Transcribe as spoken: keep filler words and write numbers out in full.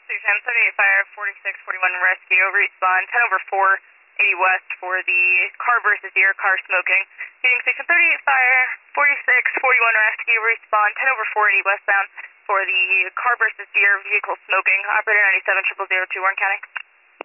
Station seventy-eight Fire, forty-six forty-one Rescue, respond ten over four eighty West for the car versus deer, car smoking. Union Station thirty-eight Fire, forty-six forty-one Rescue, respond ten over four eighty westbound for the car versus deer, vehicle smoking. Operator ninety-seven triple zero two, Warren County.